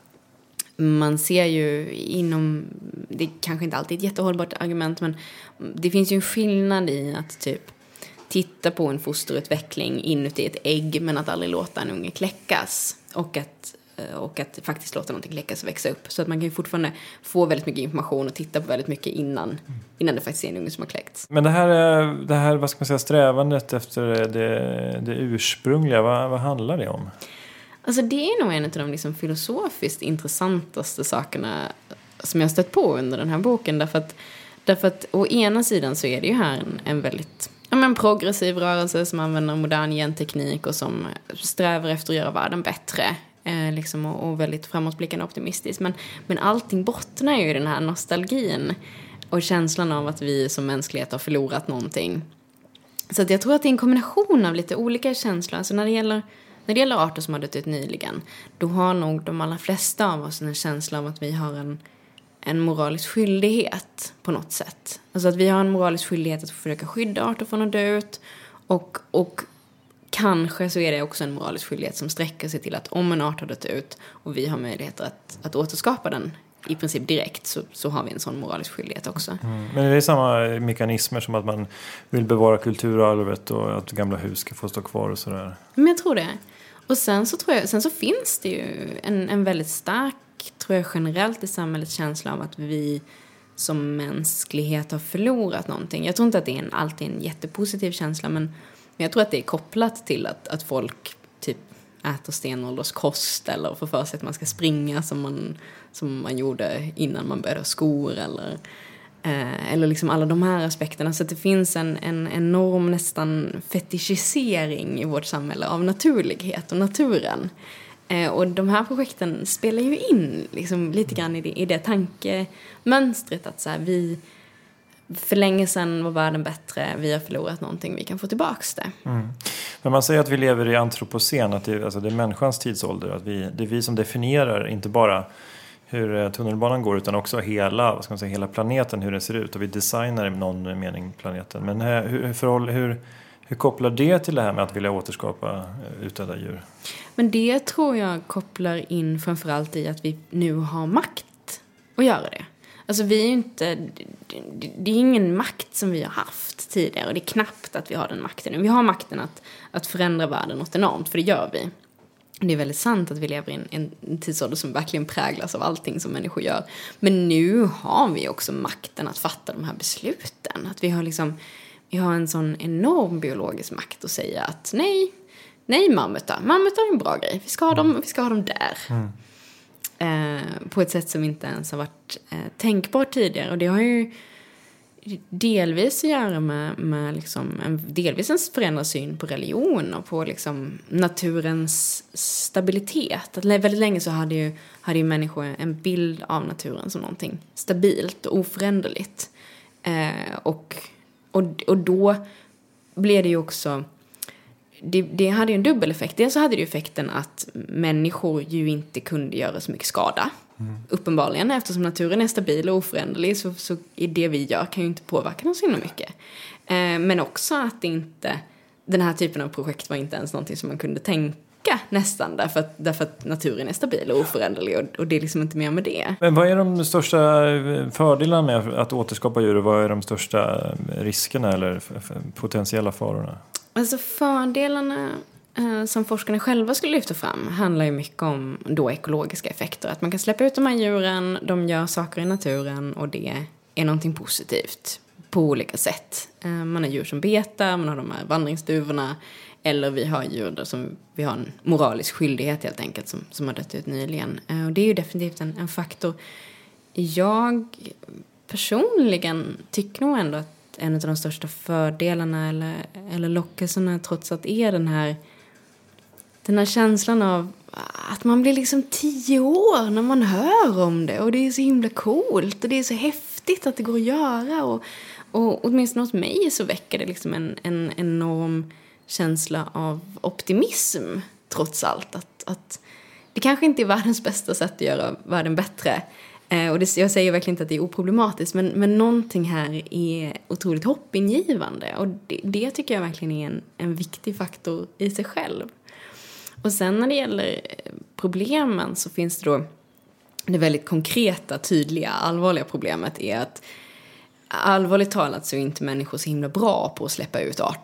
man ser ju inom, det är kanske inte alltid ett jättehållbart argument, men det finns ju en skillnad i att typ titta på en fosterutveckling inuti ett ägg men att aldrig låta en unge kläckas, och att och att faktiskt låta någonting läckas och växa upp. Så att man kan ju fortfarande få väldigt mycket information och titta på väldigt mycket innan det faktiskt är en unge som har kläckts. Men det här vad ska man säga, strävandet efter det ursprungliga, vad handlar det om? Alltså det är nog en av de liksom filosofiskt intressantaste sakerna som jag har stött på under den här boken. Därför att å ena sidan så är det ju här en väldigt progressiv rörelse som använder modern genteknik och som strävar efter att göra världen bättre. Liksom, och väldigt framåtblickande optimistisk. Men allting bottnar ju i den här nostalgin och känslan av att vi som mänsklighet har förlorat någonting. Så att jag tror att det är en kombination av lite olika känslor. Alltså när det gäller arter som har dött ut nyligen, då har nog de allra flesta av oss en känsla av att vi har en moralisk skyldighet på något sätt. Alltså att vi har en moralisk skyldighet att försöka skydda arter från att dö ut. Och kanske så är det också en moralisk skyldighet som sträcker sig till att om en art har dött ut och vi har möjligheter att återskapa den i princip direkt, så har vi en sån moralisk skyldighet också. Men är det samma mekanismer som att man vill bevara kulturarvet och att gamla hus ska få stå kvar och sådär? Men jag tror det. Och sen så finns det ju en väldigt stark, tror jag, generellt i samhället känsla av att vi som mänsklighet har förlorat någonting. Jag tror inte att det är alltid en jättepositiv känsla, men jag tror att det är kopplat till att folk typ äter stenålderskost eller får för sig att man ska springa som man gjorde innan man började ha skor eller liksom alla de här aspekterna. Så att det finns en enorm nästan fetischisering i vårt samhälle av naturlighet och naturen. Och de här projekten spelar ju in liksom lite grann i det tankemönstret att så här, vi för länge sedan var världen bättre, vi har förlorat någonting, vi kan få tillbaks det. Men man säger att vi lever i antropocen, att det är människans tidsålder, att det är vi som definierar inte bara hur tunnelbanan går utan också hela planeten, hur den ser ut, och vi designar i någon mening planeten. Men hur kopplar det till det här med att vilja återskapa utdöda djur? Men det tror jag kopplar in framförallt i att vi nu har makt att göra det. Alltså det är ingen makt som vi har haft tidigare, och det är knappt att vi har den makten nu. Vi har makten att förändra världen något enormt, för det gör vi. Det är väldigt sant att vi lever i en tidsålder som verkligen präglas av allting som människor gör. Men nu har vi också makten att fatta de här besluten. Att vi har en sån enorm biologisk makt att säga att nej mammutar är en bra grej. Vi ska ha dem där. På ett sätt som inte ens har varit tänkbart tidigare. Och det har ju delvis att göra med liksom delvis en förändrad syn på religion och på liksom naturens stabilitet. Att väldigt länge så hade ju människor en bild av naturen som någonting stabilt och oföränderligt. Och då blev det ju också... Det hade ju en dubbel effekt. Dels så hade det ju effekten att människor ju inte kunde göra så mycket skada. Uppenbarligen, eftersom naturen är stabil och oföränderlig så är det vi gör kan ju inte påverka dem så himla mycket. Men också att den här typen av projekt var inte ens någonting som man kunde tänka nästan. Därför att naturen är stabil och oföränderlig och det är liksom inte mer med det. Men vad är de största fördelarna med att återskapa djur och vad är de största riskerna eller potentiella farorna? Alltså fördelarna som forskarna själva skulle lyfta fram handlar ju mycket om då ekologiska effekter. Att man kan släppa ut de här djuren, de gör saker i naturen och det är någonting positivt på olika sätt. Man har djur som betar, man har de här vandringsduvorna eller vi har djur som vi har en moralisk skyldighet helt enkelt som har dött ut nyligen. Och det är ju definitivt en faktor. Jag personligen tycker nog ändå att en av de största fördelarna eller lockelserna trots allt är den här känslan av att man blir liksom 10 år när man hör om det. Och det är så himla coolt och det är så häftigt att det går att göra. Och åtminstone hos mig så väcker det liksom en enorm känsla av optimism trots allt. Att det kanske inte är världens bästa sätt att göra världen bättre. Och jag säger verkligen inte att det är oproblematiskt, men någonting här är otroligt hoppingivande. Och det tycker jag verkligen är en viktig faktor i sig själv. Och sen när det gäller problemen så finns det då det väldigt konkreta, tydliga, allvarliga problemet är att allvarligt talat så är inte människor så himla bra på att släppa ut arter.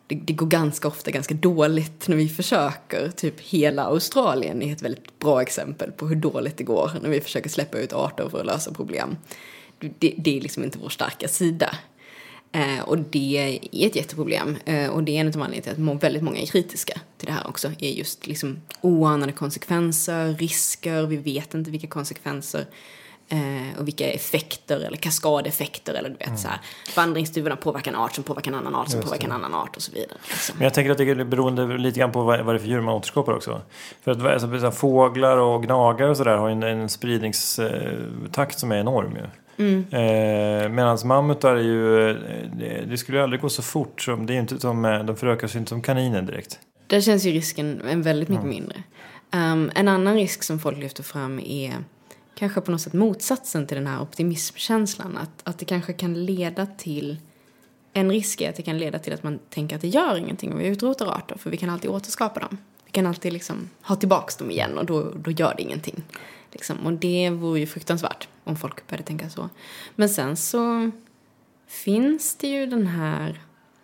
det går ganska ofta ganska dåligt när vi försöker. Typ hela Australien är ett väldigt bra exempel på hur dåligt det går när vi försöker släppa ut arter för att lösa problem. Det är liksom inte vår starka sida. Och det är ett jätteproblem. Och det är en av anledningarna till att väldigt många är kritiska till det här också. Är just liksom oanade konsekvenser, risker. Vi vet inte vilka konsekvenser och vilka effekter eller kaskadeffekter eller du vet så här, vandringsstuvorna påverkar en art som påverkar en annan art som påverkar en annan art och så vidare. Liksom. Men jag tänker att det är beroende lite grann på vad det är för dür man återskapar också. För att alltså, fåglar och gnagare och sådär har en spridningstakt som är enorm ju. Medan mammutar är ju det skulle ju aldrig gå så fort som det är inte som de förökar sig inte som kaniner direkt. Där känns ju risken väldigt mycket mindre. En annan risk som folk lyfter fram är kanske på något sätt motsatsen till den här optimismkänslan, att det kanske kan leda till en risk är att det kan leda till att man tänker att det gör ingenting om vi utrotar arter, för vi kan alltid återskapa dem. Vi kan alltid liksom ha tillbaks dem igen och då gör det ingenting. Liksom. Och det vore ju fruktansvärt om folk började tänka så. Men sen så finns det ju den här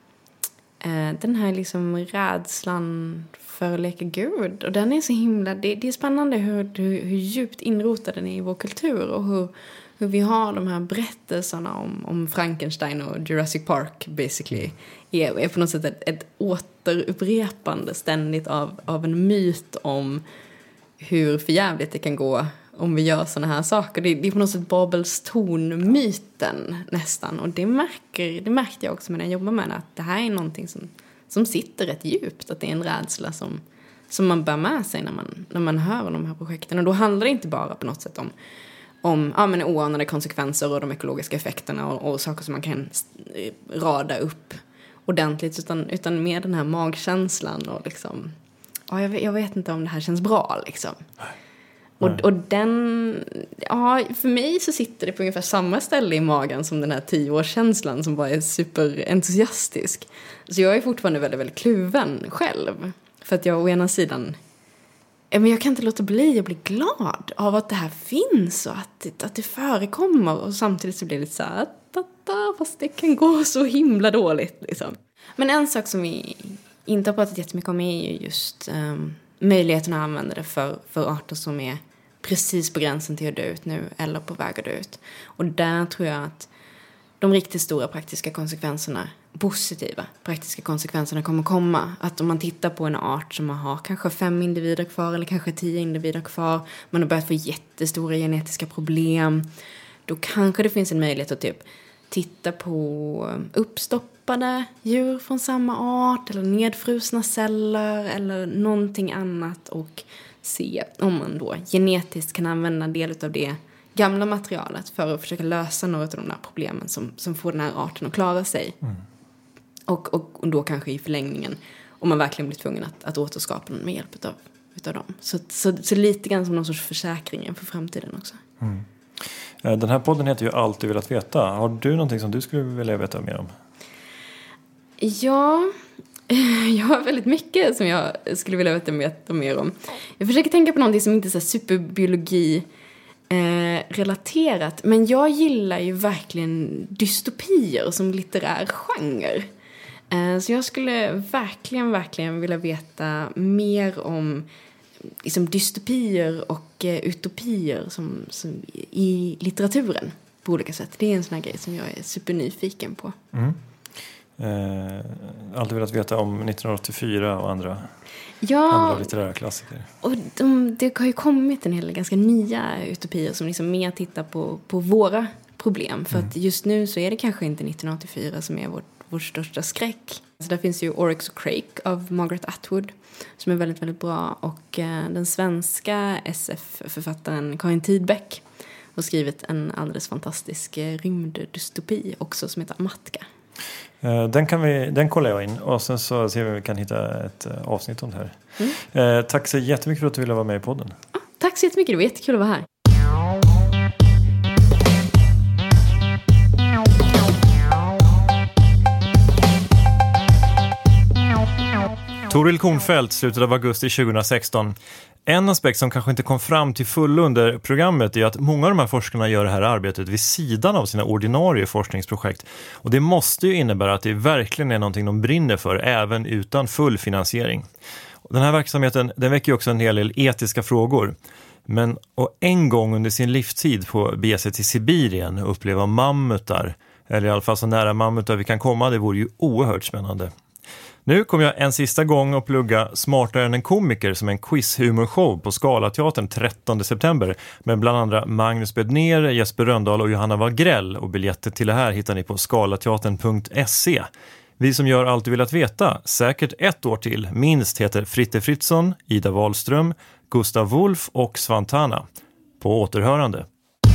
liksom rädslan för att leka Gud. Och den är så himla, det är spännande hur djupt inrotad den är i vår kultur. Och hur vi har de här berättelserna om Frankenstein och Jurassic Park basically. Är på något sätt ett återupprepande ständigt av en myt om hur förjävligt det kan gå om vi gör såna här saker. Det är på något sätt Babels torn-myten nästan. Och det märkte jag också när jag jobbade med det. Att det här är någonting som sitter rätt djupt. Att det är en rädsla som man bär med sig när man hör om de här projekten. Och då handlar det inte bara på något sätt om oanade konsekvenser och de ekologiska effekterna och saker som man kan rada upp ordentligt. Utan mer den här magkänslan och liksom... Jag vet inte om det här känns bra liksom. Och den, för mig så sitter det på ungefär samma ställe i magen som den här 10-årskänslan som bara är superentusiastisk. Så jag är fortfarande väldigt, väldigt kluven själv. För att jag å ena sidan, men jag kan inte låta bli att bli glad av att det här finns och att det förekommer. Och samtidigt så blir det så här, fast det kan gå så himla dåligt liksom. Men en sak som vi inte har pratat jättemycket om är ju just möjligheten att använda det för arter som är precis på gränsen till att dö ut nu eller på väg att dö ut. Och där tror jag att de riktigt stora praktiska konsekvenserna, positiva praktiska konsekvenserna kommer komma. Att om man tittar på en art som har kanske 5 individer kvar eller kanske 10 individer kvar, man har börjat få jättestora genetiska problem, då kanske det finns en möjlighet att typ titta på uppstoppade djur från samma art eller nedfrusna celler eller någonting annat och se om man då genetiskt kan använda en del av det gamla materialet för att försöka lösa några av de där problemen som får den här arten att klara sig. Och då kanske i förlängningen, om man verkligen blir tvungen att återskapa den med hjälp utav dem. Så lite grann som någon sorts försäkring för framtiden också. Den här podden heter ju Alltid velat veta. Har du någonting som du skulle vilja veta mer om? Ja, jag har väldigt mycket som jag skulle vilja veta mer om. Jag försöker tänka på någonting som inte är så superbiologi relaterat. Men jag gillar ju verkligen dystopier som litterär genre. Så jag skulle verkligen vilja veta mer om liksom dystopier och utopier som i litteraturen på olika sätt. Det är en sån här grej som jag är supernyfiken på. Alltid velat veta om 1984 och andra litterära klassiker. Och det har ju kommit en hel del ganska nya utopier som liksom mer tittar på våra problem. För att just nu så är det kanske inte 1984 som är vår största skräck. Så där finns ju Oryx och Crake av Margaret Atwood som är väldigt, väldigt bra. Och den svenska SF-författaren Karin Tidbeck har skrivit en alldeles fantastisk rymddystopi också som heter Amatka. Den kollar jag in och sen så ser vi om vi kan hitta ett avsnitt om det här. Tack så jättemycket för att du ville vara med i podden. Tack så jättemycket, det var jättekul att vara här. Toril Kornfeldt, slutet av augusti 2016. En aspekt som kanske inte kom fram till fullo under programmet är att många av de här forskarna gör det här arbetet vid sidan av sina ordinarie forskningsprojekt. Och det måste ju innebära att det verkligen är någonting de brinner för, även utan full finansiering. Den här verksamheten, den väcker ju också en hel del etiska frågor. Men och en gång under sin livstid få bege sig till Sibirien och uppleva mammutar, eller i alla fall så nära mammutar vi kan komma, det vore ju oerhört spännande. Nu kommer jag en sista gång att plugga Smartare än en komiker som en quiz-humorshow på Scalateatern 13 september med bland andra Magnus Bedner, Jesper Röndahl och Johanna Wagrell, och biljetter till det här hittar ni på scalateatern.se. Vi som gör allt du vill att veta, säkert ett år till, minst heter Fritte Fritzson, Ida Wahlström, Gustav Wolf och Svantana. På återhörande.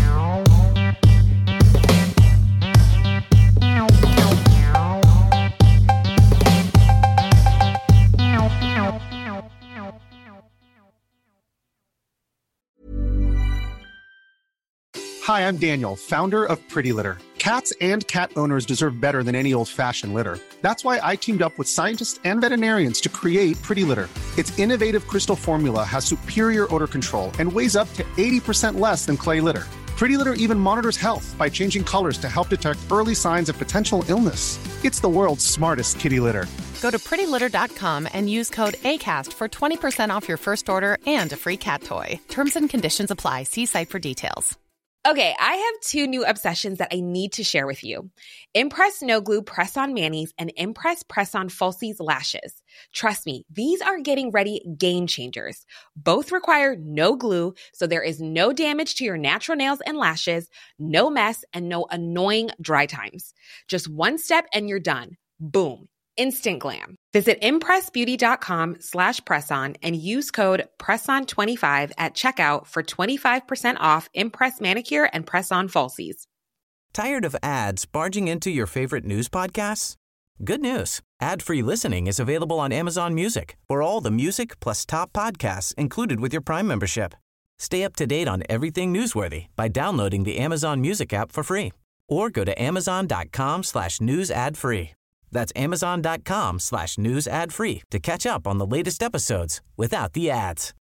Hi, I'm Daniel, founder of Pretty Litter. Cats and cat owners deserve better than any old-fashioned litter. That's why I teamed up with scientists and veterinarians to create Pretty Litter. Its innovative crystal formula has superior odor control and weighs up to 80% less than clay litter. Pretty Litter even monitors health by changing colors to help detect early signs of potential illness. It's the world's smartest kitty litter. Go to prettylitter.com and use code ACAST for 20% off your first order and a free cat toy. Terms and conditions apply. See site for details. Okay, I have two new obsessions that I need to share with you. Impress No Glue Press-On Manis and Impress Press-On Falsies Lashes. Trust me, these are getting ready game changers. Both require no glue, so there is no damage to your natural nails and lashes, no mess, and no annoying dry times. Just one step and you're done. Boom. Instant glam. Visit impressbeauty.com/presson and use code PRESSON25 at checkout for 25% off Impress Manicure and Press-On Falsies. Tired of ads barging into your favorite news podcasts? Good news. Ad-free listening is available on Amazon Music for all the music plus top podcasts included with your Prime membership. Stay up to date on everything newsworthy by downloading the Amazon Music app for free or go to amazon.com/news ad free. That's amazon.com/news ad free to catch up on the latest episodes without the ads.